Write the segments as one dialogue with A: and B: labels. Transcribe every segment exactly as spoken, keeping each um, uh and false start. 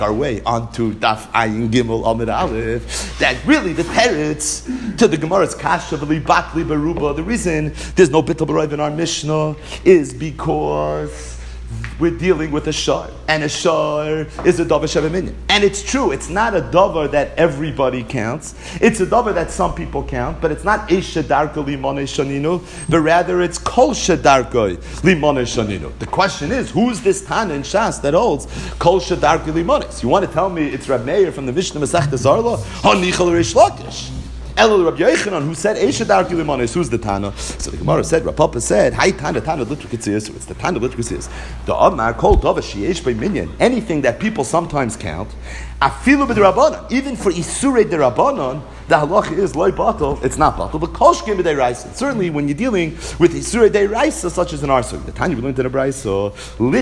A: our way onto Daf Ayin Gimel Amid Aleph, that really the teretz to the Gemara's Kasha V'li Batli Baruba, the reason there's no Bittul B'Rov in our Mishnah is because we're dealing with a shar, and a shar is a davar sheva minyan. And it's true, it's not a davar that everybody counts. It's a davar that some people count, but it's not eish shedarko limonei shaninu, but rather it's kol shedarko limonei shaninu. The question is, who's this Tana in Shas that holds kol shedarko limonei? So you want to tell me it's Rab Meir from the Mishnah Masechta Zarla? Hanichal Reish Lakish. Elul Rabbi Yochanan, who said Eish Darki Limanis, who's the Tana? So the Gemara said, Rav Papa said, Hi Tana, Tana Litrikitzias, so it's the Tana Litrikitzias. The Amar Kol Dava Sheish by Minyan, anything that people sometimes count, Afilu b'Derabanan, even for Isurei Derabanan, the halacha is loy batal, it's not batal, but kol shkim b'deiraisa. Certainly when you're dealing with Isurei Deiraisa, such as an arsuk, the Tanya we learned in the Braisa,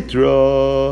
A: litra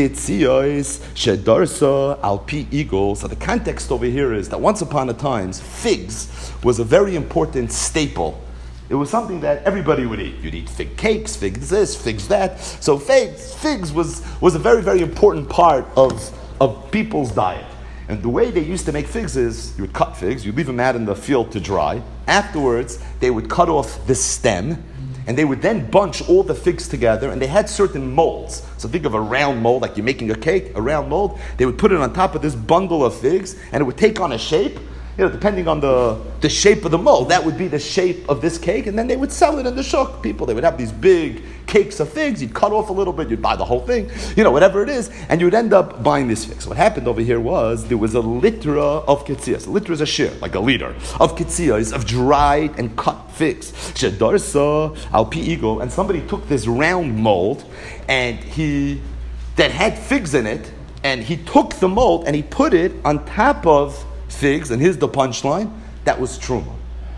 A: kitzios shedarsa alpi eagle. So the context over here is that once upon a time, figs was a very important staple. It was something that everybody would eat. You'd eat fig cakes, figs this, figs that. So figs, figs was, was a very, very important part of, of people's diet. And the way they used to make figs is, you would cut figs, you'd leave them out in the field to dry. Afterwards, they would cut off the stem, and they would then bunch all the figs together, and they had certain molds. So think of a round mold, like you're making a cake, a round mold. They would put it on top of this bundle of figs, and it would take on a shape. You know, depending on the, the shape of the mold, that would be the shape of this cake, and then they would sell it in the shuk. People, they would have these big cakes of figs, you'd cut off a little bit, you'd buy the whole thing, you know, whatever it is, and you would end up buying these figs. So what happened over here was, there was a litra of kitzias. A litra is a shir, like a liter, of kitzias, of dried and cut figs. Shedarsa, alpi eagle, and somebody took this round mold, and he, that had figs in it, and he took the mold, and he put it on top of figs, and here's the punchline, that was truma.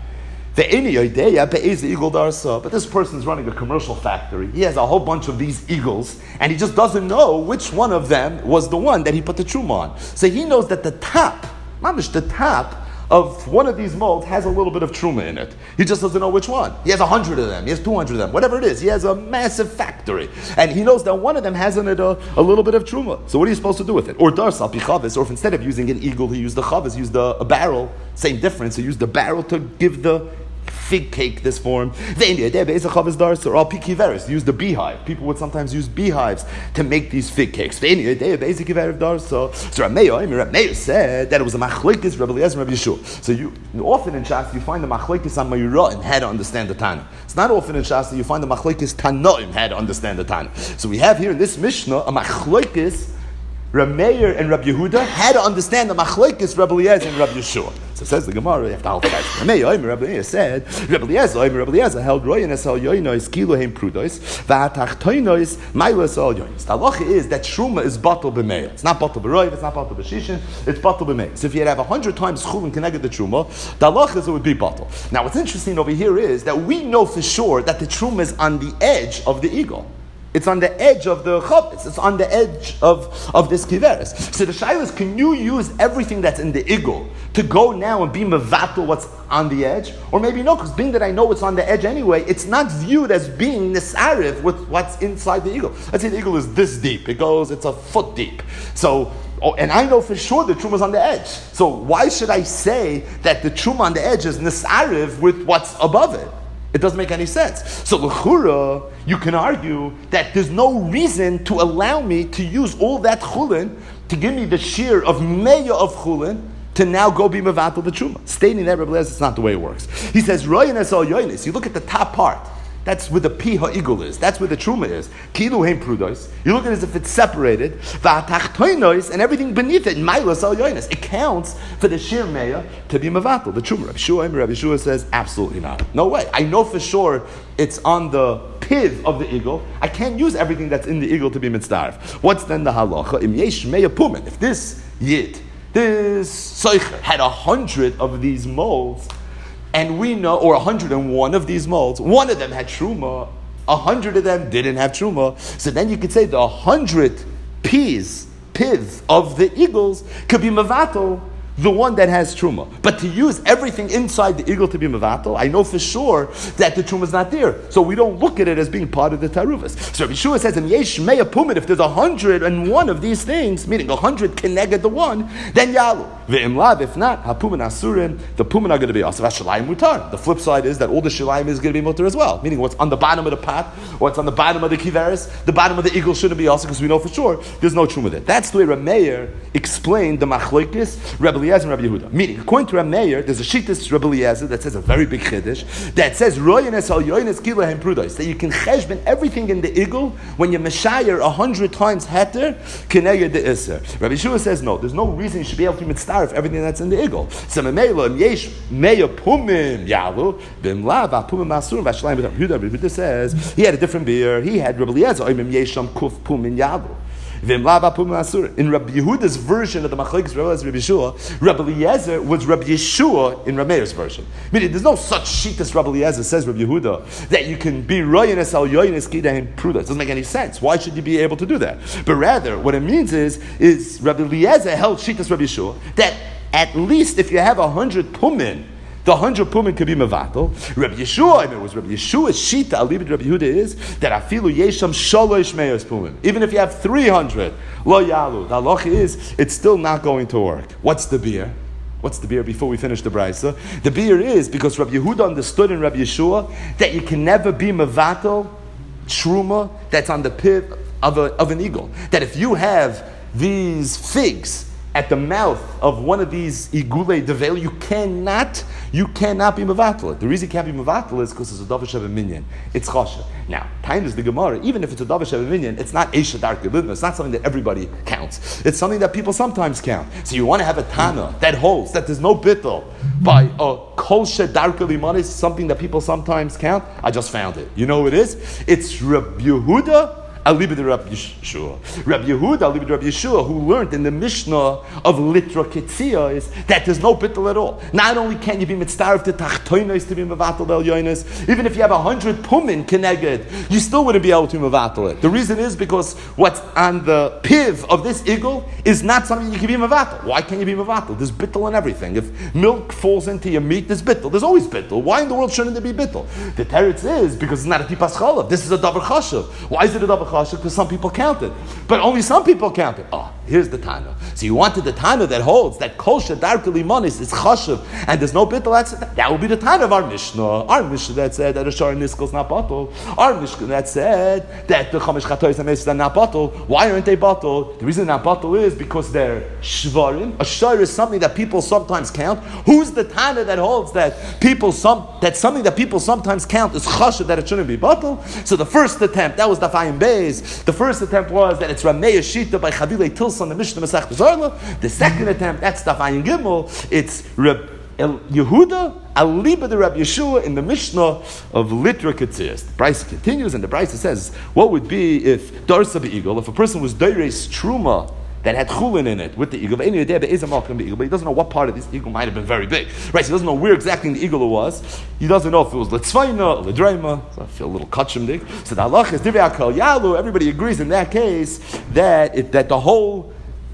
A: But this person's running a commercial factory. He has a whole bunch of these eagles, and he just doesn't know which one of them was the one that he put the truma on. So he knows that the top, mamish, the top of one of these molds has a little bit of truma in it. He just doesn't know which one. He has a hundred of them. He has two hundred of them. Whatever it is, he has a massive factory, and he knows that one of them has in it a, a little bit of truma. So what are you supposed to do with it? Or darsal pichavis, or if instead of using an eagle, he used the chavis, he used a, a barrel. Same difference. He used the barrel to give the fig cake this form. Or use the beehive. People would sometimes use beehives to make these fig cakes. So Rameir said that it was a machlekes Rabbi Eliezer and Rabbi Yeshua. So you often in Shas you find the machlekes on Mayurah how to understand the Tana. It's not often in Shas that you find the machlekes Tanoim how to understand the Tana. So we have here in this Mishnah a machlekes Rameir and Rabbi Yehuda had to understand the machlekes Rabbi Eliezer and Rabbi Yeshua. So says the Gemara, you have to hold the guys. Rameir, Rabbi Eliezer said, Rabbi Eliezer, Rabbi Eliezer held royanes al yoinois kilohem prudois va'atachtoinois mailas al yoinois. The halacha is that truma is batal b'meir. It's not batal b'roiv, it's not batal b'shishin, it's batal b'meir. So if you'd have a hundred times chulin connected the truma, the halacha is it would be batal. Now what's interesting over here is that we know for sure that the truma is on the edge of the eagle. It's on the edge of the chavis. It's on the edge of, of this kiveres. So the shaila is, can you use everything that's in the igul to go now and be mevatel what's on the edge? Or maybe no, because being that I know it's on the edge anyway, it's not viewed as being nisariv with what's inside the igul. Let's say the igul is this deep. It goes, it's a foot deep. So, oh, and I know for sure the truma is on the edge. So why should I say that the truma on the edge is nisariv with what's above it? It doesn't make any sense. So l'chura, you can argue that there's no reason to allow me to use all that chulin to give me the shear of meya of chulin to now go be mevatel the truma. Stating that, Rabbi Eliezer, it's not the way it works. He says, royanes al yoines. You look at the top part. That's where the pi ha'igul is. That's where the truma is. Kilu heim prudos. You look at it as if it's separated. Va'atachtoinos, and everything beneath it, mailas al yoines. It counts for the shir meya to be mevatel, the truma. Rabbi Shua, Rabbi Shua says, absolutely not. No way. I know for sure it's on the piv of the eagle. I can't use everything that's in the eagle to be mitzdarf. What's then the halacha? Im yesh meya pumen. If this yid, this soicher, had a hundred of these molds, and we know, or one hundred and one of these molds, one of them had truma, a hundred of them didn't have truma. So then you could say the hundred peas, piv of the eagles could be mevatel the one that has truma. But to use everything inside the igul to be mevatel, I know for sure that the truma is not there. So we don't look at it as being part of the taruvas. So Rabbi Yeshua says in Yesh Meya Pumin, if there's a hundred and one of these things, meaning a hundred connected the one, then yalu. Ve'imlav, if not, hapumin asurim, the pumin are going to be asav shalayim mutar. The flip side is that all the shalayim is going to be mutar as well. Meaning what's on the bottom of the pot, what's on the bottom of the kiveres, the bottom of the igul shouldn't be asav because we know for sure there's no truma there. That's the way Rameir explained the machlokes Rabbi Eliezer and Rabbi Yehuda. Meaning, according to Rameir, there's a shittas Rabbi Eliezer that says a very big chiddush that says royenes al yoyenes gilahem prudos, that you can cheshben everything in the igul when you meshayer a hundred times heter keneged the iser. Rabbi Yeshua says no. There's no reason you should be able to mitzdarif everything that's in the igul. So Mamela yesh meya pumim yalu bimla v'pumim masur v'shleim. Rabbi Yehuda says he had a different beer. He had Rabbi Eliezer oimim yesham kuf pumin yalu. In Rabbi Yehuda's version of the Machlokes Rabbi Yeshua, Rabbi Eliezer was Rabbi Yeshua in Rameir's version. Meaning, there's no such sheet as Rabbi Eliezer says Rabbi Yehuda that you can be royenes al yoyenes kidahim pruda. It doesn't make any sense. Why should you be able to do that? But rather, what it means is, is Rabbi Eliezer held sheet as Rabbi Yeshua that at least if you have a hundred pumin, the hundred pumin could be mevatel. Rabbi Yeshua, I mean, it was Rabbi Yeshua's shita. Alibid Rabbi Yehuda is that afilu yesham shalosh meyos pumin. Even if you have three hundred, lo yalu. The halacha is it's still not going to work. What's the beer? What's the beer before we finish the brisa? The beer is because Rabbi Yehuda understood in Rabbi Yeshua that you can never be mevatel truma that's on the pit of a, of an eagle. That if you have these figs at the mouth of one of these igulei devel, you cannot, you cannot be mevatel. The reason you can't be mevatel is because it's a davar sheva minyan. It's chashav. Now, time is the Gemara. Even if it's a davar sheva minyan, it's not esha darke lidna. It's not something that everybody counts. It's something that people sometimes count. So you want to have a tana that holds that there's no bittul by a kol shedarke limanis, something that people sometimes count. I just found it. You know who it is? It's Rabbi Yehuda. Alibid Rabbi Yeshua. Rabbi Yehuda, Alibid Rabbi Yeshua, who learned in the Mishnah of Litra Ketzia is that there's no bittul at all. Not only can you be mitzdarif to tachtoinos to be mevatel el yoinos, even if you have a hundred pumin keneged, you still wouldn't be able to mevatel it. The reason is because what's on the piv of this igul is not something you can be mevatel. Why can't you be mevatel? There's bittul in everything. If milk falls into your meat, there's bittul. There's always bittul. Why in the world shouldn't there be bittul? The teretz is because it's not a tipas chalav. This is a davar chashav. Why is it a davar chashav? Because some people count it, but only some people count it. Oh, here's the Tana. So you wanted the Tana that holds that kol shedarke limanis is chashav and there's no bittul. That's that will be the Tana of our Mishnah. Our Mishnah that said that a shar niskel is not bottle. Our Mishnah that said that the chamesh chatois amesis are not bottle. Why aren't they bottle? The reason they're not bottle is because they're shvarim. A shar is something that people sometimes count. Who's the Tana that holds that people some that something that people sometimes count is chashav that it shouldn't be bottle? So the first attempt that was the Dafayim Beis. The first attempt was that it's Rameir Shita by Chavilei Tilson, the Mishnah Masech Bezarla. The second attempt, that's Dafayim Gimel, it's Reb El Yehuda, Aliba the Rabbi Yeshua in the Mishnah of Litra Ketzias. The Brisa continues, and the Brisa says, what would be if Darsa Be'igel, if a person was Doires Truma, that had chulin in it with the eagle, but he doesn't know what part of this eagle might have been very big. Right, so he doesn't know where exactly in the eagle it was. He doesn't know if it was Litzvayna or Lidreima. So I feel a little kachimdik. So the halach is Divrei HaKol Yalu. Everybody agrees in that case that it, that the whole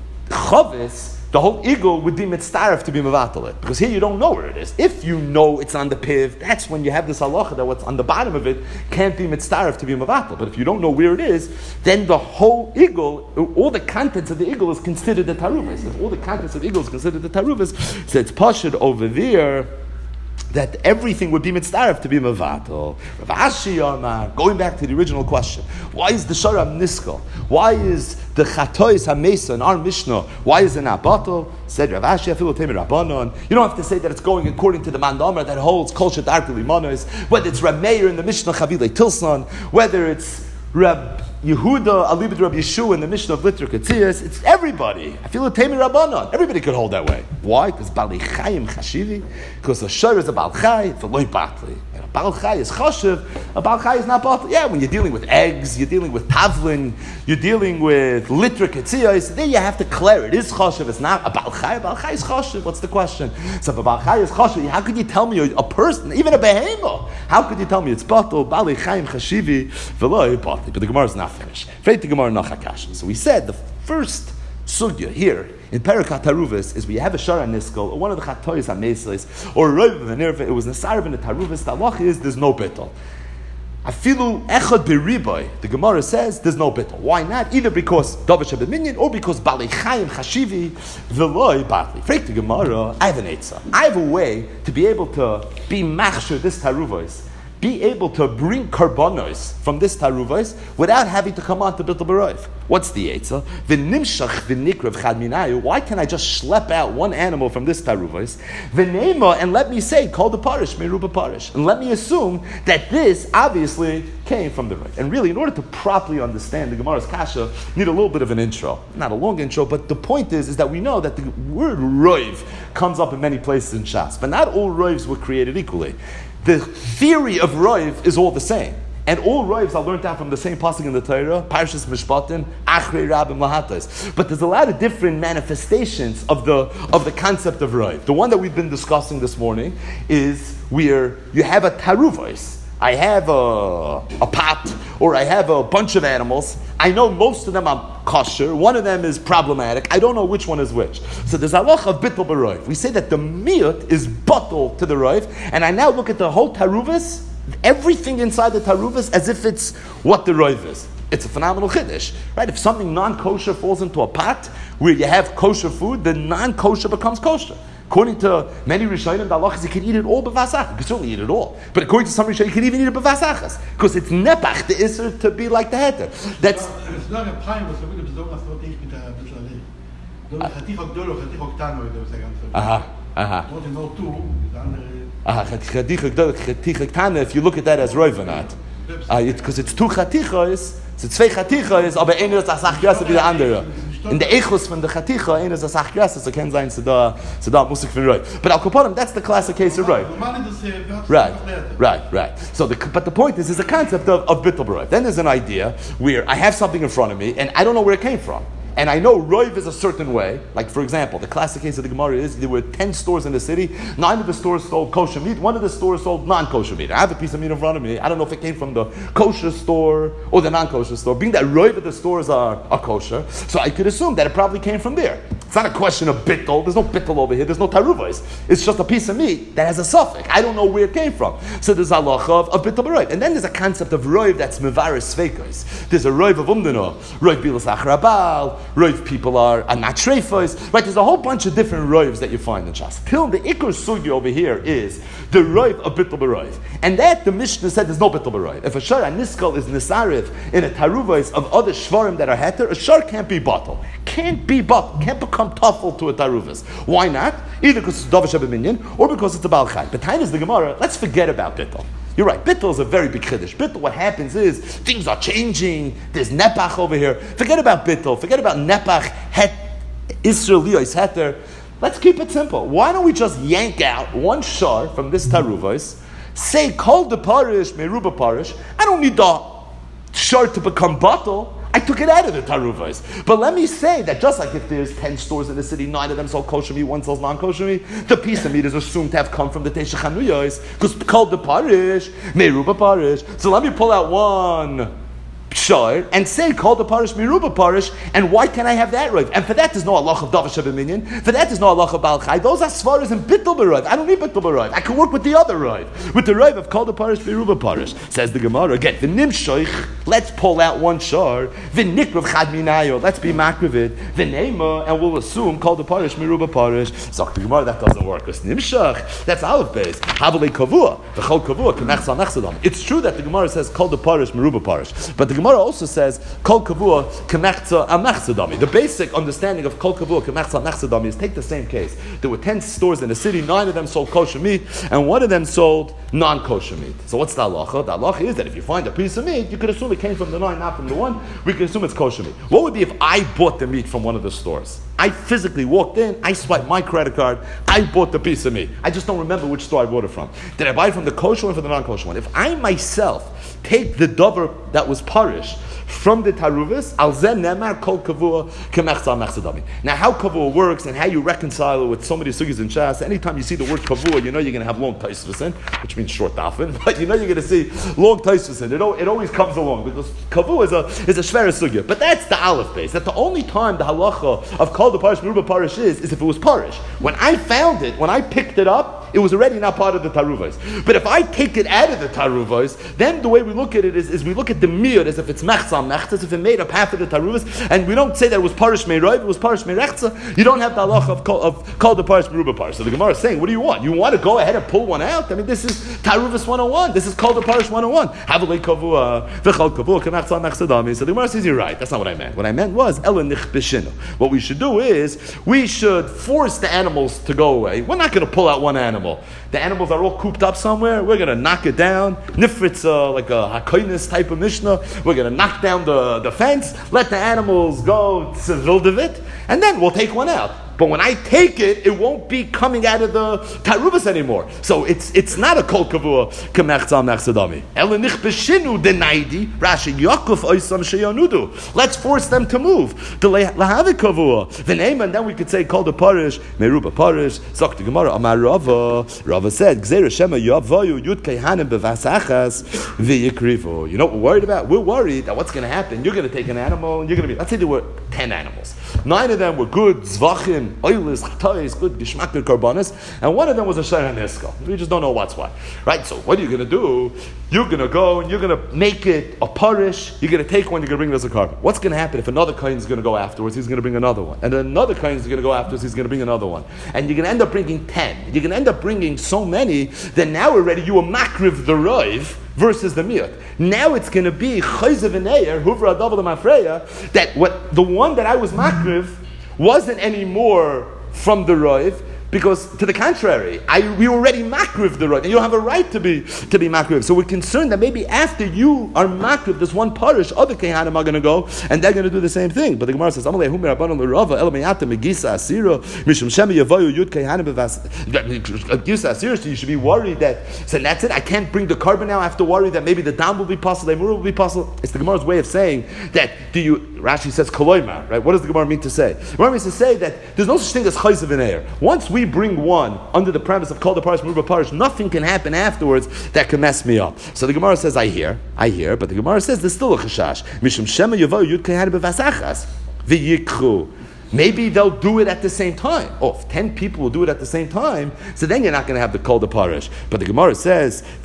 A: chavis, the whole eagle would be mitzdarif to be mevatel. Because here you don't know where it is. If you know it's on the piv, that's when you have this halacha that what's on the bottom of it can't be mitzdarif to be mevatel. But if you don't know where it is, then the whole eagle, all the contents of the eagle is considered the taruvas. If all the contents of the eagle is considered the taruvas, so it's pashut over there that everything would be mitzdarif to be mevatel. Rav Ashi Amar, going back to the original question, why is the sharam niskel? Why is the chatois hamesa in our Mishnah? Why is it not batel? Said Rav Ashi afilu temer rabbanon. You don't have to say that it's going according to the mandamar that holds kol shedarke limanos. Whether it's Rab Meir in the Mishnah Chavilei Tilson, whether it's Rab Yehuda, Alibid Rabbi Yeshua in the Mishnah of Litra Ketzias, it's everybody. I feel a Temi Rabbanon. Everybody could hold that way. Why? Because Balei Chayim Chashivi. Because the Shor is a Baal Chai, it's a Loi Batli. And a Baal Chai is Chashiv, a Baal Chai is not Batli. Yeah, when you're dealing with eggs, you're dealing with Tavlin, you're dealing with Litra Ketzias, then you have to declare it is Chashiv, it's not a Baal Chai. A Baal Chai is Chashiv. What's the question? So if a Baal Chai is Chashiv, how could you tell me a person, even a Behemo, how could you tell me it's Batal, Balei Chayim Chashivi, Veloi Batli? But the Gemara is not finished. So we said the first sugya here in Perikat Taruvis is we have a Shara Niskel, or one of the Chatois HaMeislis, or a Rov V'Nerva, it was Nesarav in the Taruvis, the halach is there's no bittul. Afilu echad beriboy, the Gemara says there's no bittul. Why not? Either because Davar Shebeminyan or because Balei Chayim Chashivi V'loi Batli. Freak the Gemara, I have an eitzah. I have a way to be able to be machshir this Taruvis, be able to bring karbonos from this taruvos without having to come on to Bittul B'Roiv. What's the eitzah? V'nimshach v'nikrav chad minayu. Why can I just schlep out one animal from this taruvos? V'neima, and let me say, call the parish, meruba parish. And let me assume that this obviously came from the Roiv. And really, in order to properly understand the Gemara's kasha, you need a little bit of an intro. Not a long intro, but the point is, is that we know that the word Roiv comes up in many places in Shas, but not all Roivs were created equally. The theory of Roiv is all the same. And all Roivs are learned out from the same pasuk in the Torah, Parshas Mishpatim, Achrei Rabim Lahatas. But there's a lot of different manifestations of the of the concept of Roiv. The one that we've been discussing this morning is where you have a taruvos. I have a, a pot, or I have a bunch of animals. I know most of them are kosher. One of them is problematic. I don't know which one is which. So there's a halach of bittul b'roiv. We say that the miyut is bottle to the roiv, and I now look at the whole taruvas, everything inside the taruvas, as if it's what the roiv is. It's a phenomenal chiddush, right? If something non-kosher falls into a pot where you have kosher food, then non-kosher becomes kosher. According to many Rishonim, the halach is you can eat it all b'vasach. You can certainly eat it all. But according to some Rishonim, you can even eat it b'vasachas. Because it's nepach, the isser, to be like the heter. That's...
B: It's not a pine, was a bit of a thing with a bit of a Chatichok Dolo, Chatichok Tano, it was a ganze.
A: Aha, aha.
B: Not in all two, the andere...
A: Aha, Chatichok Dolo, Chatichok Tano, if you look at that as roiv or not. Because it's two chatichos, so zwei chatichos, aber einer ist a sach größer wie der andere. In the echos from the chaticha, einer ist a sach größer, so kann sein, so da, so da musik von roiv. But al kaponim, that's the classic case of roiv. Right, right, right. So, the, but the point is, is a concept of, of bittul b'roiv. Then there's an idea where I have something in front of me, and I don't know where it came from. And I know roiv is a certain way. Like, for example, the classic case of the Gemara is there were ten stores in the city. Nine of the stores sold kosher meat. One of the stores sold non-kosher meat. I have a piece of meat in front of me. I don't know if it came from the kosher store or the non-kosher store. Being that roiv of the stores are, are kosher, so I could assume that it probably came from there. It's not a question of bittul. There's no bittul over here. There's no taruvos. It's just a piece of meat that has a suffix. I don't know where it came from. So there's a halacha of, of bittul b'roiv. And then there's a concept of roiv that's mevaris sveikos. There's a roiv of umdano. Roiv bilas achrabal. Roiv people are, are not treifos. Right? There's a whole bunch of different roivs that you find in Shas. Till the ikar sugi over here is the roiv of bittul b'roiv. And that the Mishnah said there's no bittul b'roiv. If a shar niskal is nisariv in a taruvos of other shvarim that are heter, a shar can't be bottle. Can't be bottle. Can't become tuffle to a taruvas. Why not? Either because it's Davar Shebeminyan or because it's a Baal Chai. But time is the Gemara, let's forget about bittul. You're right, bittul is a very big chiddush. Bittul, what happens is, things are changing, there's nepach over here. Forget about bittul, forget about nepach, het, Israel, liyos, heter. Let's keep it simple. Why don't we just yank out one shar from this taruvos, say, kol de parish, meruba parish, I don't need the shar to become bottle. I took it out of the taruvos. But let me say that just like if there's ten stores in the city, nine of them sell kosher meat, one sells non-kosher meat, the piece of meat is assumed to have come from the Teisha Chanuyos, because called the parish, meruba parish. So let me pull out one shar and say called the parish meruba parish, and why can I have that roiv? And for that there's no halach of Davar Shebeminyan. For that there's no halach of Baal Chai. Those are svaras and bittul b'roiv. I don't need bittul b'roiv. I can work with the other roiv, with the roiv of called the parish meruba parish. Says the Gemara again. V'nimshoich. Let's pull out one shar. V'nikrav chad minayo. Let's be makrivid. V'neima, and we'll assume called the parish meruba parish. So the Gemara, that doesn't work. Because nimshach, that's aleph beis. Havale kavua. V'chol kavua k'mechsa nechsadam. It's true that the Gemara says called the parish meruba parish, but the Gemara also says kol kavua k'mechza amechsadami. The basic understanding of kol kavua k'mechza amechsadami is take the same case. There were ten stores in the city, nine of them sold kosher meat, and one of them sold non-kosher meat. So what's the halacha? The halacha is that if you find a piece of meat, you could assume it came from the nine, not from the one. We can assume it's kosher meat. What would be if I bought the meat from one of the stores? I physically walked in, I swiped my credit card, I bought the piece of meat. I just don't remember which store I bought it from. Did I buy it from the kosher one or from the non-kosher one? If I myself take the dover that was parish from the Taruvas, al zen nemar kol kavua kemechza mechzadami. Now, how kavua works and how you reconcile it with so many sugis in Shas, anytime you see the word kavua, you know you're going to have long taisvus in, which means short dafin, but you know you're going to see long taisvus in. It, it always comes along, because kavua is a, is a shver sugya. But that's the aleph base. That's the only time the halacha of kol the parish, meruba parish is, is if it was parish. When I found it, when I picked it up, it was already not part of the taruvos. But if I take it out of the taruvos, then the way we look at it is, is we look at the mir as if it's mechza mechza, as if it made up half of the taruvos, and we don't say that it was parish meirov, it was parish meirechza. You don't have the halacha of kol, of kol the parish meruba parish. So the Gemara is saying, what do you want? You want to go ahead and pull one out? I mean, this is taruvos one oh one. This is kol the parish one oh one. Havalei kavua v'chol kavua kemechza mechza dami. So the Gemara says, you're right. That's not what I meant. What I meant was ela nich b'shinu. What we should do is we should force the animals to go away. We're not going to pull out one animal. The animals are all cooped up somewhere. We're going to knock it down. Nifritz, uh, like a hakoinis type of mishnah. We're going to knock down the, the fence, let the animals go to Vildavit, and then we'll take one out. But when I take it, it won't be coming out of the taruvas anymore. So it's it's not a kol kavua kemechza mechzadami. Elenich b'shinu denaidi Rashi Yaakov oisam sheyanudu. Let's force them to move. The lahavi kavua v'neim, and then we could say kol the parish meruba parish. Zok the Gemara Amar Rava. Rava said Gzeira shema yavayu yud kehanim bevasachas v'yikrivu. You know what we're worried about? We're worried that what's going to happen? You're going to take an animal, and you're going to be. Let's say there were ten animals. Nine of them were good zvachim. Oilis, chatayis, good gishmak, good karbanis, and one of them was a shayran niska. We just don't know what's what, right? So what are you going to do? You're going to go and you're going to make it a parish. You're going to take one. You're going to bring it as a carbon. What's going to happen if another kohen is going to go afterwards? He's going to bring another one, and then another kohen is going to go afterwards. He's going to bring another one, and you're going to end up bringing ten. You're going to end up bringing so many that now already you are makriv the roiv versus the miyot. Now it's going to be chayzev v'neir huvra adav l'mafreya, that what the one that I was makriv wasn't anymore from the roiv, because to the contrary, I we already makriv the roiv, and you don't have a right to be to be makriv. So we're concerned that maybe after you are makriv, this one parish, other kehanim are going to go and they're going to do the same thing. But the Gemara says, "Amalei humir abanon l'rava el meyata megisa asira mishum shemi yavayu yud kehanim bevas megisa asira." So you should be worried that. So that's it. I can't bring the carbon now. I have to worry that maybe the dam will be possible, the emura will be possible. It's the Gemara's way of saying that. Do you? Rashi says koloima, right? What does the Gemara mean to say? The Gemara means to say that there's no such thing as chayzev v'neir. Once we bring one under the premise of kol the parish meruba parish, nothing can happen afterwards that can mess me up. So the Gemara says, I hear, I hear, but the Gemara says there's still a chashash. Mishum shema yavayu yud kehanim bevasachas v'yikchu. Maybe they'll do it at the same time. Oh, if ten people will do it at the same time, so then you're not going to have the kol the parish. But the Gemara says, is it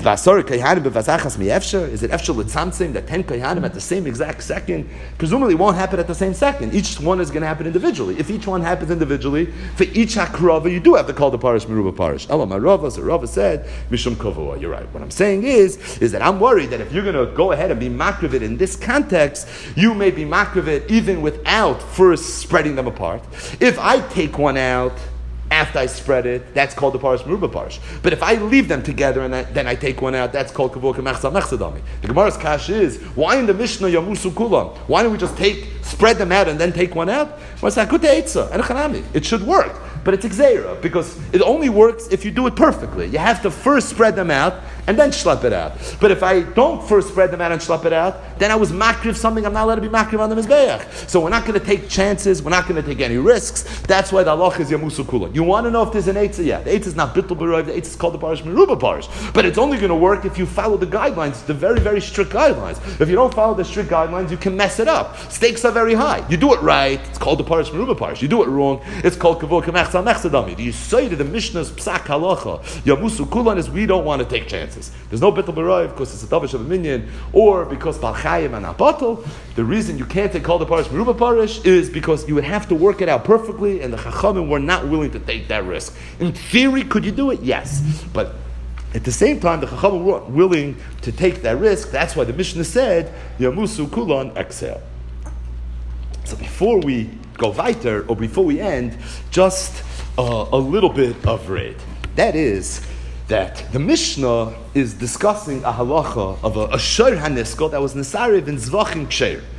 A: efshel l'tzamtzim that ten kayhanim at the same exact second? Presumably it won't happen at the same second. Each one is going to happen individually. If each one happens individually, for each hakrava, you do have the kol the parish, meruba parish. Ela marava, so Rava said, mishum kavua. You're right. What I'm saying is, is that I'm worried that if you're going to go ahead and be makrivid in this context, you may be makrivid even without first spreading them apart. Part. If I take one out after I spread it, that's called the parish meruba parish. But if I leave them together and I, then I take one out, that's called kavua kemechza mechzadami. The Gemara's kash is, why in the Mishnah yamusu kulam? Why don't we just take, spread them out and then take one out? Well, it's akute eitza and chanami. It should work, but it's exera because it only works if you do it perfectly. You have to first spread them out and then schlep it out. But if I don't first spread them out and schlep it out, then I was makriv something I'm not allowed to be makriv on the mizbeach. So we're not going to take chances. We're not going to take any risks. That's why the halach is yamusu kulam. You want to know if there's an eitzah? Yeah, the eitzah is not bittul b'roiv. The eitzah is called the parish meruba parish. But it's only going to work if you follow the guidelines, the very, very strict guidelines. If you don't follow the strict guidelines, you can mess it up. Stakes are very high. You do it right, it's called the parish meruba parish. You do it wrong, it's called kavua kemechza mechzadami. The Yisayid of the Mishnah's psak halacha yamusu kulan is we don't want to take chances. There's no bittul b'roiv because it's a davish of a minyan, or because balchayim and abatel. The reason you can't take called the parish meruba parish is because you would have to work it out perfectly, and the chachamim were not willing to take that risk. In theory, could you do it? Yes, but at the same time, the chachamim weren't willing to take that risk. That's why the Mishnah said yamusu kulan exhale. So before we go weiter, or before we end, just uh, a little bit of raid. That is, that the Mishnah is discussing a halacha of a, a shor haniskot that was nesariv in zvachim ksher.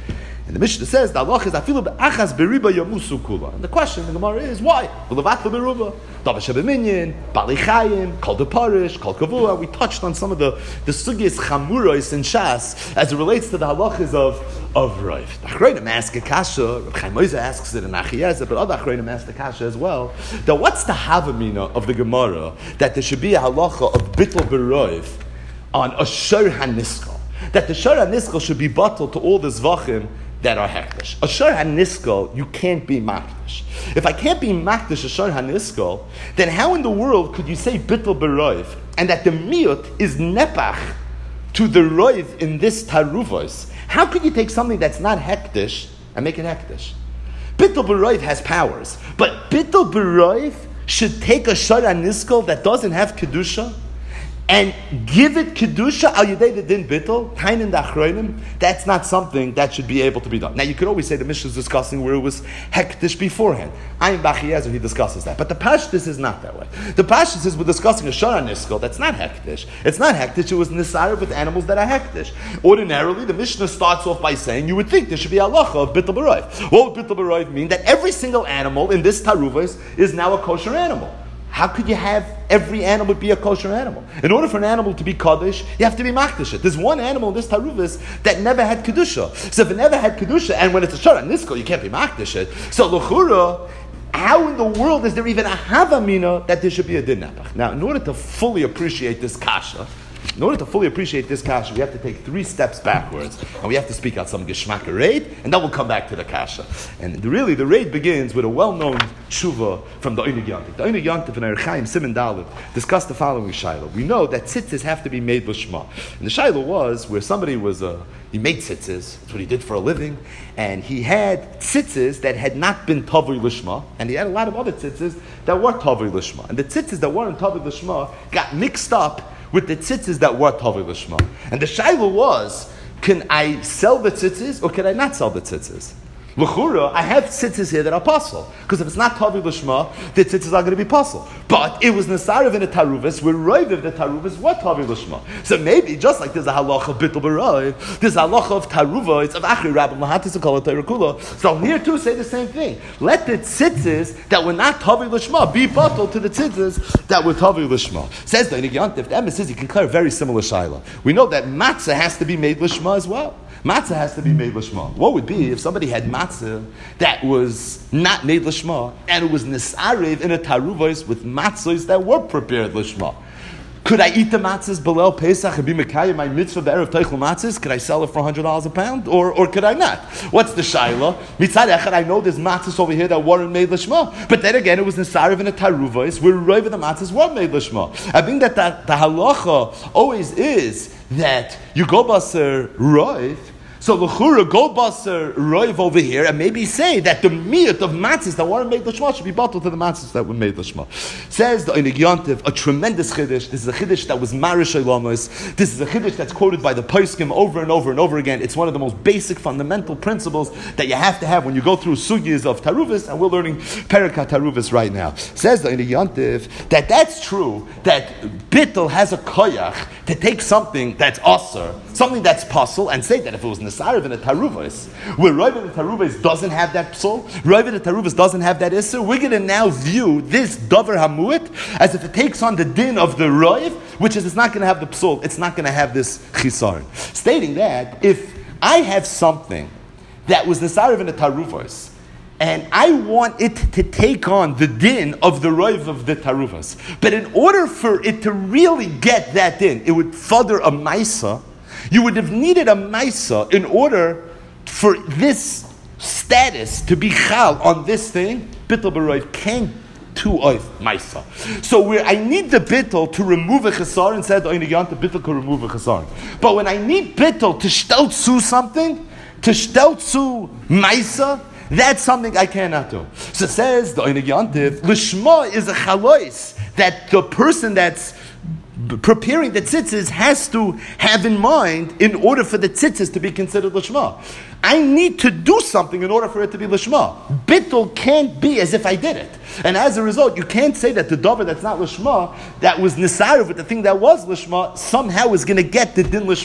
A: And the Mishnah says, the halach is afilu be'achas beriba yamusu kula. And the question in the Gemara is, why? V'levatla beruba, davar shebeminyan, bali chayim, kol deparish, kol kavua. We touched on some of the, the sugyas chamuros in Shas as it relates to the halachas of, of Rav. The Achronim ask a kasha, Reb Chaim Moshe asks it in Achiyezah, but other Achronim ask the kasha as well, that what's the havamina of the Gemara that there should be a halacha of bittul b'roiv on a shor haniskal? That the shor haniskal should be bottled to all the zvachim that are hektish. A shor haniskal, you can't be makdish. If I can't be makdish a shor haniskal, then how in the world could you say bittul b'roiv and that the miyut is nepach to the roiv in this taruvos? How could you take something that's not hektish and make it hektish? Bittul b'roiv has powers, but bittul b'roiv should take a shor haniskal that doesn't have kedusha and give it kedusha al yedei the din bittul, tainin the achronim. That's not something that should be able to be done. Now you could always say the Mishnah is discussing where it was hektish beforehand. Ayin Bachiezer, he discusses that, but the pashtus is not that way. The pashtus is we're discussing a shor haniskal that's not hektish. It's not hektish. It was nisar with animals that are hektish. Ordinarily, the Mishnah starts off by saying you would think there should be halacha of bittul b'roiv. What would bittul b'roiv mean? That every single animal in this taruvos is now a kosher animal. How could you have every animal be a kosher animal? In order for an animal to be kaddish, you have to be makdish it. There's one animal in this taruvos that never had kedusha. So if it never had kedusha, and when it's a shor haniskal, you can't be makdish it. So l'chura, how in the world is there even a havamina that there should be a din nepach? Now, in order to fully appreciate this kasha, in order to fully appreciate this kasha, we have to take three steps backwards, and we have to speak out some geshmak raid, and then we'll come back to the kasha. And really, the raid begins with a well-known tshuva from the Einig Yantif. The Einig Yantif in Orach Chaim Siman Daled discussed the following shaila. We know that tzitzis have to be made l'shma, and the shaila was where somebody was uh, he made tzitzis. That's what he did for a living, and he had tzitzis that had not been tavui l'shma, and he had a lot of other tzitzis that were tavui l'shma, and the tzitzis that weren't tavui l'shma got mixed up with the tzitzis that were tavui l'shma. And the shaila was, can I sell the tzitzis or can I not sell the tzitzis? L'chura, I have tzitzis here that are pasul. Because if it's not tavui l'shma, the tzitzis are going to be pasul. But it was nesarev in a taruvus, where roiv of the taruvus were tavui l'shma. So maybe, just like there's a halacha of bittul b'roiv, there's a halacha of taruvos, of achri rabbim, lahatis akol kula. So here too say the same thing. Let the tzitzis that were not tavui l'shma be bottled to the tzitzis that were tavui l'shma. Says the Einig Yantif, the emes says you can clear a very similar shaila. We know that matzah has to be made l'shma as well. Matzah has to be made l'shma. What would be if somebody had matzah that was not made l'shma and it was nisarev in a taruvos with matzahs that were prepared l'shma? Could I eat the matzahs below Pesach and be mekayim my mitzvah be'erev teichel matzahs? Could I sell it for one hundred dollars a pound? Or or could I not? What's the shaila? Mitzad echad, I know there's matzahs over here that weren't made l'shma. But then again, it was nisarev in a taruvos where roiv of the matzahs were made l'shma. I think that the, the halacha always is that you go baser roiv. So l'chura go baser roiv over here and maybe say that the miyut of matzahs that weren't made l'shma should be bottled to the matzahs that were made l'shma. Says the Einig Yantif, a tremendous chiddush. This is a chiddush that was marish olamos. This is a chiddush that's quoted by the poskim over and over and over again. It's one of the most basic fundamental principles that you have to have when you go through sugyas of taruvos, and we're learning perika taruvos right now. Says the Einig Yantif that that's true, that bittul has a koyach to take something that's aser, something that's pasul, and say that if it was nesarev in a taruvos, where roiv in the taruvos doesn't have that psul, roiv in the taruvos doesn't have that iser, we're going to now view this davar hamuit as if it takes on the din of the roiv, which is it's not going to have the psul, it's not going to have this chisar. Stating that if I have something that was nesarev in the taruvos, and I want it to take on the din of the roiv of the taruvos, but in order for it to really get that din, it would further a maisa. You would have needed a maisa in order for this status to be chal on this thing. Bittul b'roiv can't to oif maisa. So where I need the bittul to remove a chesar, and said the Einig Yantif bittul can remove a chesar. But when I need bittul to shteltzu something, to shteltzu maisa, that's something I cannot do. So it says the Einig Yantif, l'shma is a chalois that the person that's preparing the tzitzis has to have in mind in order for the tzitzis to be considered l'shma. I need to do something in order for it to be l'shma. Bittul can't be as if I did it. And as a result, you can't say that the davar that's not l'shma, that was nisarev with the thing that was l'shma, somehow is going to get the din l'shma.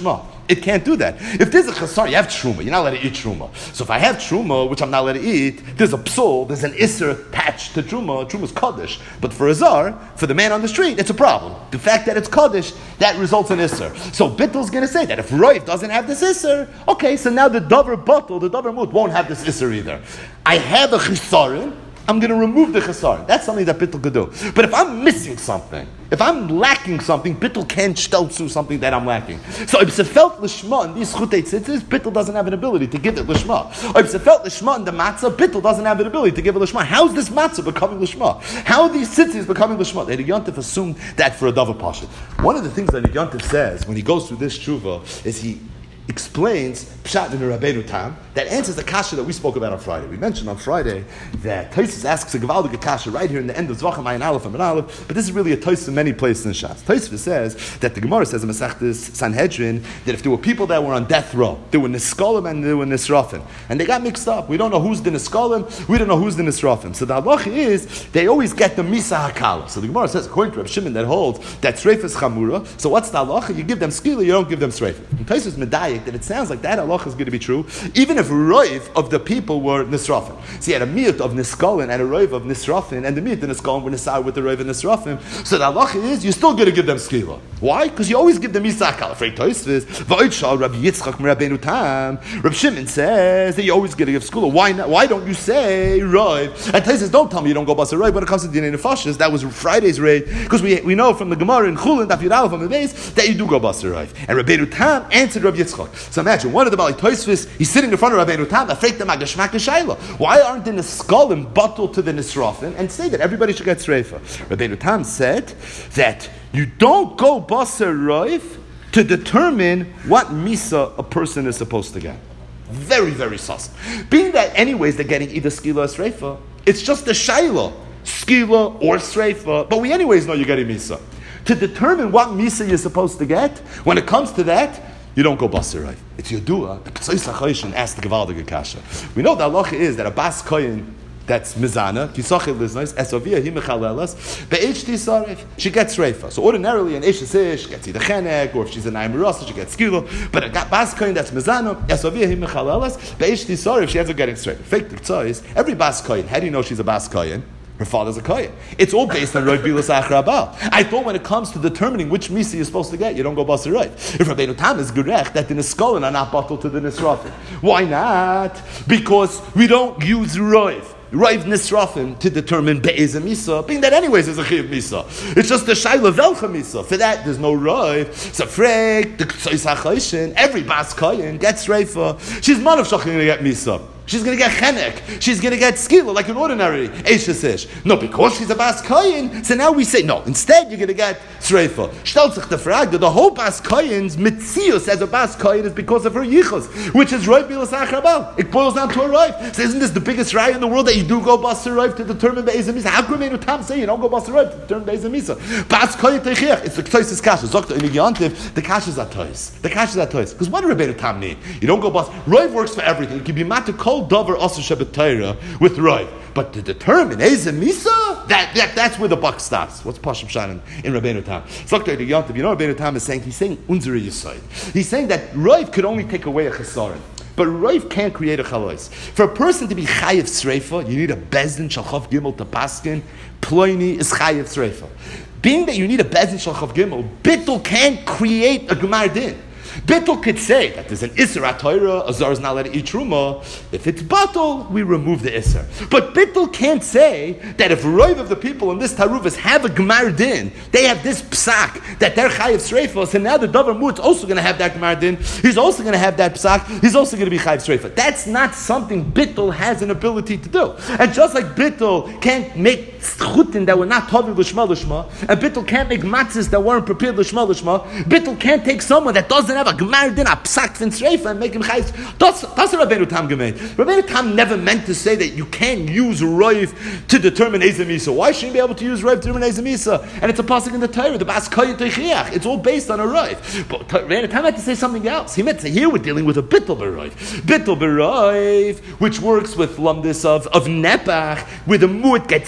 A: It can't do that. If there's a chasar, you have truma. You're not allowed to eat truma. So if I have truma, which I'm not allowed to eat, there's a psul, there's an isser attached to truma. Truma's kaddish. But for a zar, for the man on the street, it's a problem. The fact that it's kaddish, that results in isser. So Bittel's going to say that if Roiv doesn't have this isser, okay, so now the davar bottle, the davar mut won't have this isser either. I have a chisarin, I'm going to remove the chasar. That's something that Bittul could do. But if I'm missing something, if I'm lacking something, Bittul can't stelzu something that I'm lacking. So if it's felt lishma in these chutei tzitzis, Bittul doesn't have an ability to give it lishma. Or if it's felt lishma in the matzah, Bittul doesn't have an ability to give it lishma. How is this matzah becoming lishma? How are these tzitzis becoming lishma? The Yontif assumed that for a davar pasha. One of the things that the Yontif says when he goes through this tshuva is he explains Pshat in the Rabbeinu Tam that answers the kasha that we spoke about on Friday. We mentioned on Friday that Tosfos asks a Gevaldige kasha right here in the end of Zvachim Ayin Aleph and Aleph, but this is really a Tosfos in many places in Shas. Tosfos says that the Gemara says in Masechtas Sanhedrin that if there were people that were on death row, there were Niskolim and there were Nisrafim, and they got mixed up. We don't know who's the Niskolim, we don't know who's the Nisrafim. So the halacha is they always get the Misa Hakala. So the Gemara says according to Reb Shimon that holds that Sreif is Chamura. So what's the halacha? You give them skila, you don't give them Sreif. And Tosfos medayik that it sounds like that halacha is going to be true, even if roiv of the people were nisrafim. So you had a miyut of niskolin and a roiv of nisrafim, and the miyut of niskolin were nisar with the roiv of nisrafim. So the halacha is you're still going to give them skila. Why? Because you always give them misakal. Afraid Tosfos, v'oitshal Rabbi Yitzchak Rabbeinu Tam. Reb Shimon says that you always going to give skila. Why not? Why don't you say roiv? And Tosfos don't tell me you don't go basa roiv when it comes to dinei nefashos. That was Friday's raid because we we know from the Gemara in Chulin Daf Yud Aleph on the base that you do go basa roiv. And Rabbeinu Tam answered Rabbi Yitzchak. So imagine one of the Bali Tosfos, he's sitting in front of Rabbeinu Tam, afraid the Magashmak Shayla. Why aren't the Niskolim bottled to the Nisrafim and say that everybody should get Sreifa? Rabbeinu Tam said that you don't go Basar Roif to determine what Misa a person is supposed to get. Very, very sus. Being that anyways they're getting either Skila or Sreifa, it's just the Shayla, Skila or Sreifa, but we anyways know you're getting Misa. To determine what Misa you're supposed to get, when it comes to that, you don't go basar roiv. It's Yodua. The P'tzais HaChoshen asked the Gevaldige kasha. We know the halacha is that a bas koyin that's mizana, kisachil liznais, esovia himechalelas, be'ech tisarif, she gets reifa. So ordinarily an eshes ish gets either chenek, or if she's an aimerasa, she gets skila. But a bas koyin that's mizana, esovia himechalelas, be'ech tisarif, she ends up getting straight. Fake the P'tzais, every bas koyin, how do you know she's a bas koyin? Her father's a kohen. It's all based on Roiv Bilas Achra Abal. I thought when it comes to determining which misi you're supposed to get, you don't go Basar Roiv. If Rabbeinu Tam is gerech, that the Niskolin are not bottled to the Nisrafim. Why not? Because we don't use Roiv. Roiv Nisrafim to determine Be'ez Misa, being that anyways is a Chiv Misa. It's just the Shaila Velcha Misa. For that, there's no Roiv. So Frek, the Ktsois HaChoshen, every Bas Kohen gets Reifa. She's Manav Shachin going to get Misa. She's going to get chenek. She's going to get skila like an ordinary Eishes Ish. No, because she's a Bas Koyin, so now we say, no, instead you're going to get Sreifa. Shtelt sich the frag, the whole Bas Koyin's mitzius as a Bas Koyin is because of her yichus, which is Roiv Bilas Achrabal. It boils down to a Roiv. So isn't this the biggest raya in the world that you do go Bas Roiv to determine Be'ez Misa? How can Rabbeinu Tam say you don't go Bas Roiv to determine Be'ez Misa? Bas Koyin Teichiach. It's the Ktois' kasha. Zokta in the Yantiv, the kasha's are tois. The kasha's are tois. Because what do Rabbeinu Tam need? You don't go Bas. Roiv works for everything. It can be matter kol dover also Shabbat Torah with Roiv. But to determine Eze Misa, that, that that's where the buck stops. What's Pashim Shannon in Rabbeinu Tam? Zokta the Yantiv, you know Rabbeinu Tam is saying, he's saying Unzere Yisai. He's saying that Roiv could only take away a chesaron. But Roiv can't create a chalois. For a person to be chayiv sreifa, you need a bezdin shalchav gimel to paskin. Ploini is chayiv sreifa. Being that you need a bezdin shalchav gimel, bittul can't create a gemar din. Bittul could say that there's an Isser HaTorah, a Zar is not allowed to eat Truma. If it's Batul, we remove the Isser. But Bittul can't say that if Roiv of the people in this Taruvas have a Gemar Din, they have this Psak, that they're Chayiv Sreifa, so now the Davar Mut's also going to have that Gemar Din, he's also going to have that Psak, he's also going to be Chayiv Sreifa. That's not something Bittul has an ability to do. And just like Bittul can't make Chutin that were not Tavi L'Shma L'Shma, and Bittul can't make Matzahs that weren't prepared L'Shma L'Shma, Bittul can't take someone that doesn't have a Gemar Din, a Psak fin Sreifa, and make him Chayiv. That's that's what Rabbeinu Tam gemeint. Rabbeinu Tam never meant to say that you can't use Roiv to determine Eze Misa. Why shouldn't you be able to use Roiv to determine Eze Misa? And it's a pasuk in the Torah, the Bas Koyin Teichiach. It's all based on a Roiv. But Rabbeinu Tam had to say something else. He meant to say, here we're dealing with a Bittul B'Roiv. Bittul B'Roiv, which works with Lumdis of, of Nepach, where the Mu'at gets the Din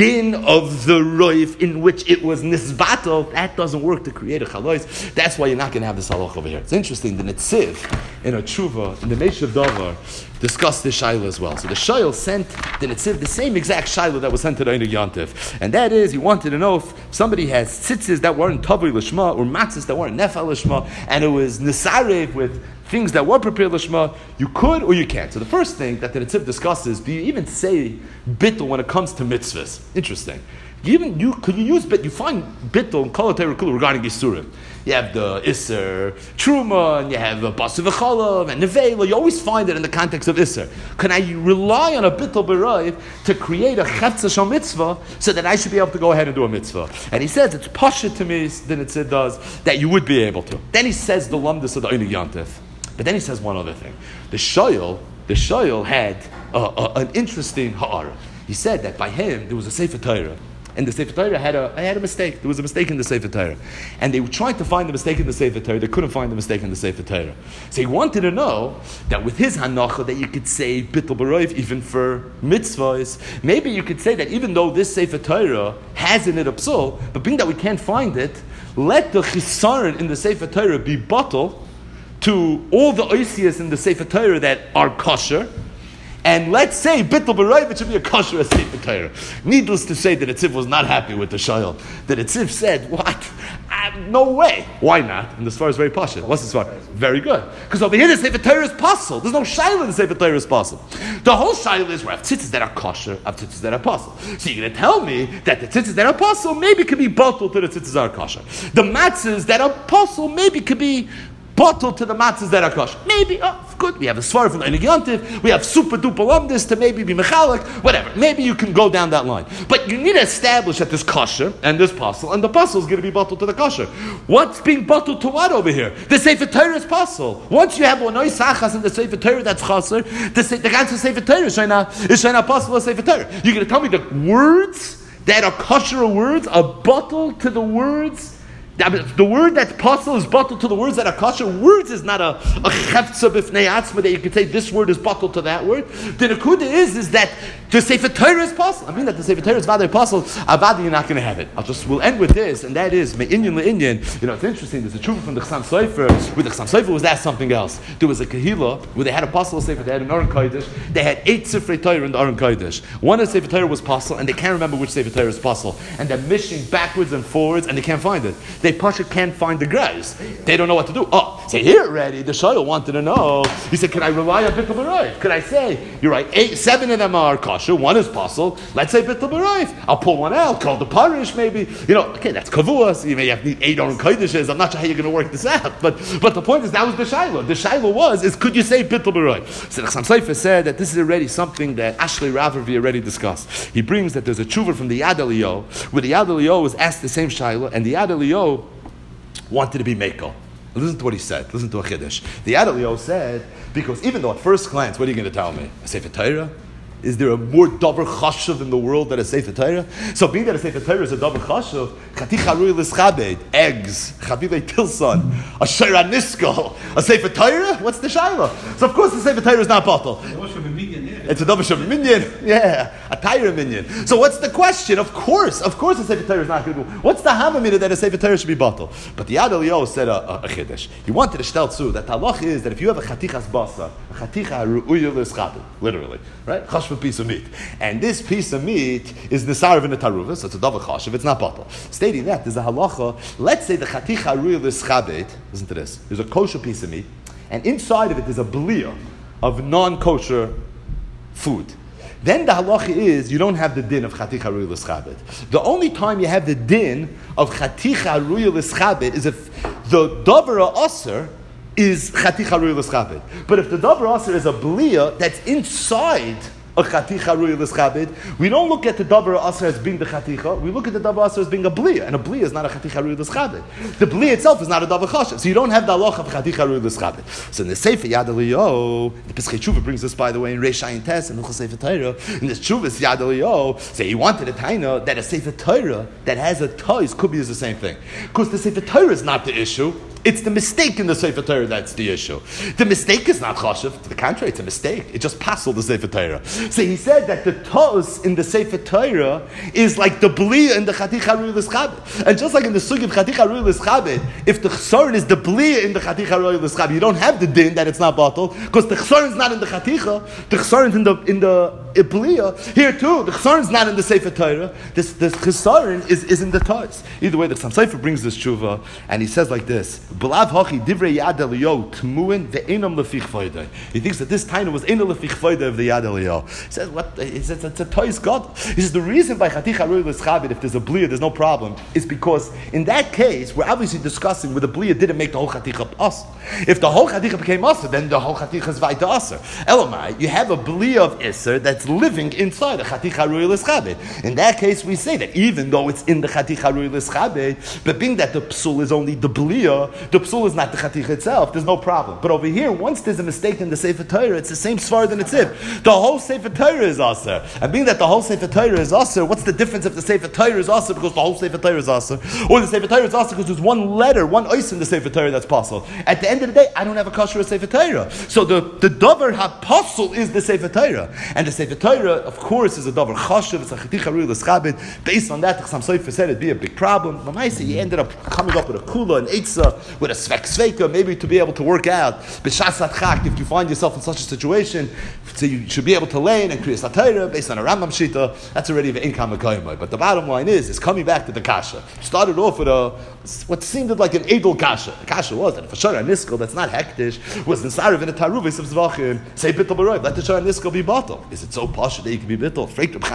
A: din of the roif in which it was nisbato, that doesn't work to create a chalois. That's why you're not going to have this halach over here. It's interesting, the Netziv in a tshuva, in the Meshav Davar, discussed this shaila as well. So the shail sent the Netziv the same exact shaila that was sent to the Einig Yantiv. And that is, he wanted to know if somebody has tzitzis that weren't tavri lishma, or matzahs that weren't nefa lishma, and it was nisarev with things that were prepared lishma, you could or you can't. So the first thing that the Netziv discusses, do you even say bittul when it comes to mitzvahs? Interesting. You even you could you use bit? You find bittul and kol terikul regarding yisurim. You have the iser truma, and you have a basu v'chalav and nevela. You always find it in the context of iser. Can I rely on a bittul b'rayv to create a chetza shal mitzvah so that I should be able to go ahead and do a mitzvah? And he says it's pasha to me. Then it does that you would be able to. Then he says the lumdus of the Einig Yantiv. But then he says one other thing. The shoyel, the shoyel had uh, uh, an interesting ha'ara. He said that by him there was a sefer Torah. And the Sefer Torah had a, had a mistake. There was a mistake in the Sefer Torah. And they were trying to find the mistake in the Sefer Torah. They couldn't find the mistake in the Sefer Torah. So he wanted to know that with his hanacha that you could say bittul b'roiv even for mitzvahs. Maybe you could say that even though this Sefer Torah has in it a psul, but being that we can't find it, let the chisaron in the Sefer Torah be bottle to all the oisias in the Sefer Torah that are kosher. And let's say bittul b'rayv, it should be a kosher as Sefer Torah. Needless to say, that Netziv was not happy with the shayl. The Netziv said, "What? Uh, no way. Why not?" And the svara is very pashut. What's the svara? Very good. Because over here the Sefer Torah is possible. There's no shayl in the Sefer Torah is possible. The whole shayl is we have tzitzis that are kosher, have tzitzis that are possible. So you're going to tell me that the tzitzis that are possible maybe could be bottled to the tzitzis that are kosher. The matzahs that are possible maybe could be bottled to the matzahs that are kosher. Maybe, oh, good. We have a svar from the Einig Yantiv. We have super duper lumdis to maybe be mechalik. Whatever. Maybe you can go down that line. But you need to establish that there's kosher and there's pasul, and the pasul is going to be bottled to the kosher. What's being bottled to what over here? The Sefer Torah is pasul. Once you have one oisachas in the Sefer Torah that's chaser, the the ganze Sefer Torah is shayna is shayna pasul Sefer Torah. You're going to tell me the words that are kosher words are bottled to the words. The word that's pasul is bottled to the words that are kosher. Words is not a a chefza b'fnei atzma that you can say this word is bottled to that word. The nekuda is is that the Sefer Torah is pasul. I mean that the Sefer Torah is vaday pasul. Avadi, you're not going to have it. I'll just we'll end with this, and that is me'inyan le'inyan. You know, it's interesting. There's a truth from the Chassam Sofer. With the Chassam Sofer was that something else. There was a kahila where they had a pasul Sefer. They had an Aron Kodesh. They had eight Sifrei Torah in the Aron Kodesh. One of the Sefer Torah was pasul, and they can't remember which Sefer Torah is pasul, and they're mishing backwards and forwards, and they can't find it. They pasha can't find the guys. They don't know what to do. Oh, say here already. The shayl wanted to know. He said, "Can I rely on bittul b'rayv? Could I say you're right? Eight, seven of them are kosher. One is pasul. Let's say bittul b'rayv. I'll pull one out. Call the parish maybe. You know, okay, that's kavua. So you may have to need eight Aron Kodeshes. I'm not sure how you're going to work this out. But but the point is that was the shayla. The shayla was is could you say bittul b'rayv? So the Chassam Sofer said that this is already something that Ashley Ravervi already discussed. He brings that there's a tshuva from the Yad Eliyahu where the Yad Eliyahu was asked the same shayla, and the Yad Eliyahu wanted to be Mekel. Listen to what he said. Listen to a chiddush. The Yad Eliyahu said, because even though at first glance, what are you going to tell me? A Sefer Torah? Is there a more davar chashuv in the world than a Sefer Torah? So being that a Sefer Torah is a davar chashuv, chaticha rui l'schabed, eggs, chavilei tilson, a shayra niskal, a Sefer Torah? What's the shayla? So of course the Sefer Torah is not bottle. It's a davar shem minyan, yeah, a Torah minyan. So what's the question? Of course, of course a Sefer Torah is not going to do. What's the havamina that a Sefer Torah should be bottle? But the Yad Eliyahu said a, a, a chiddush. He wanted to shtel tzu that halach is that if you have a chatichas basa, a chaticha ru'uya l'schabed, literally, right? Chashva piece of meat, and this piece of meat is nisarav in the taruva, so it's a davar chashuv. It's not bottle. Stating that there's a halacha. Let's say the chaticha ru'uya l'schabed. Listen to this. There's a kosher piece of meat, and inside of it there's a belia of non-kosher food. Then the halacha is you don't have the din of chaticha ru'uya l'schabed. The only time you have the din of chaticha ru'uya l'schabed is if the davar aser is chaticha ru'uya l'schabed. But if the davar aser is a belia that's inside a chaticha ru'uya l'schabed, we don't look at the davar aser as being the chaticha. We look at the davar aser as being a belia, and a belia is not a chaticha ru'uya l'schabed. The belia itself is not a davar chashuv, so you don't have the halacha of chaticha ru'uya l'schabed. So in the Sefer Yad Eliyahu, the Pesachei Tshuva brings this, by the way, in Reish Ayin Tes and Hilchos Sefer Torah. In this Tshuva's Yad Eliyahu, say he wanted a taina that a Sefer Torah that has a tois could be is the same thing, because the Sefer Torah is not the issue. It's the mistake in the Sefer Torah that's the issue. The mistake is not chashuv. To the contrary, it's a mistake. It just passed the Sefer Torah. So he said that the tos in the Sefer Torah is like the blia in the Chatich Harui L'Schabed. And just like in the sugi of Chatich Harui L'Schabed, if the chsaron is the blia in the Chatich Harui L'Schabed, you don't have the din that it's not bottled, because the chsaron is not in the Chaticha, the chsaron is in the in the blia. Here too, the chsaron is not in the Sefer Torah. This the chsaron is, is in the tos. Either way, the Chassam Sofer brings this tshuva, and he says like this: B'lav hachi divrei Yad Eliyahu tmuin ve'enam lefich foydei. He thinks that this time was enam lefich foydei of the Yad Eliyahu. He says what? He says it's a toys God. He says the reason by Chatich Harui L'Schabed, if there's a blia, there's no problem, is because in that case we're obviously discussing where the blia didn't make the whole Chaticha us. If the whole Chaticha became usher, then the whole Chaticha is vayta usher. Elamai, you have a blia of Isser that's living inside the Chatich Harui L'Schabed. In that case, we say that even though it's in the Chatich Harui L'Schabed, but being that the psul is only the blia, the psul is not the Chatich itself, there's no problem. But over here, once there's a mistake in the Sefer Torah, it's the same svar than it's if. The whole Sefer Torah is aser. And being that the whole Sefer Torah is aser, what's the difference if the Sefer Torah is aser because the whole Sefer Torah is aser, or the Sefer Torah is aser because there's one letter, one ois in the Sefer Torah that's possible? At the end of the day, I don't have a kosher Sefer Torah. So the, the davar hapasul is the Sefer Torah. And the Sefer Torah, of course, is a davar chashuv, it's a Chatich Harui L'Schabed. Based on that, the Chassam Sofer said it'd be a big problem. Mamaisa, he ended up coming up with a kula, an eitzah, with a svek sveka, maybe to be able to work out. B'shas adchak, if you find yourself in such a situation, so you should be able to lane and create a Torah based on a Rambam shita. That's already an income mekayimai. But the bottom line is, is coming back to the kasha. Started off with a what seemed like an edel kasha. The kasha was that if a shara niskel that's not hektish was inside in a taruvis of zvachim, say bittul b'roiv, let the shara niskel be bottled. Is it so posh that it can be bittul?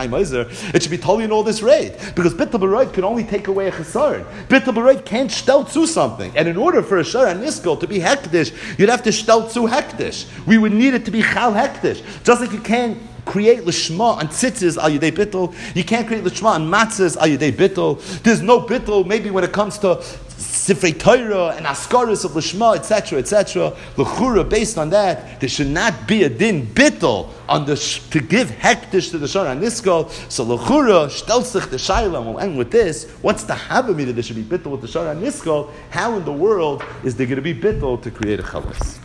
A: It should be totally in all this raid because bittul b'roiv can only take away a chesaron. Bittul b'roiv can't shtel to something, and in order for a shara niskel to be hektish, you'd have to shtel to hektish. We would need it to be chal hektish, just like you can't create lishma on tzitzis al yedei bittul. You can't create lishma on matzahs al yedei bittul. There's no bittul maybe when it comes to Sifrei Torah and Askaris of Lishma, et cetera, et cetera. L'chura, based on that, there should not be a din bittul on the sh- to give hektish to the Shara Niskal. So l'chura, shtelsich the Shaila, we'll end with this. What's the habamid that there should be bittul with the Shara Niskal? How in the world is there going to be bittul to create a chalas?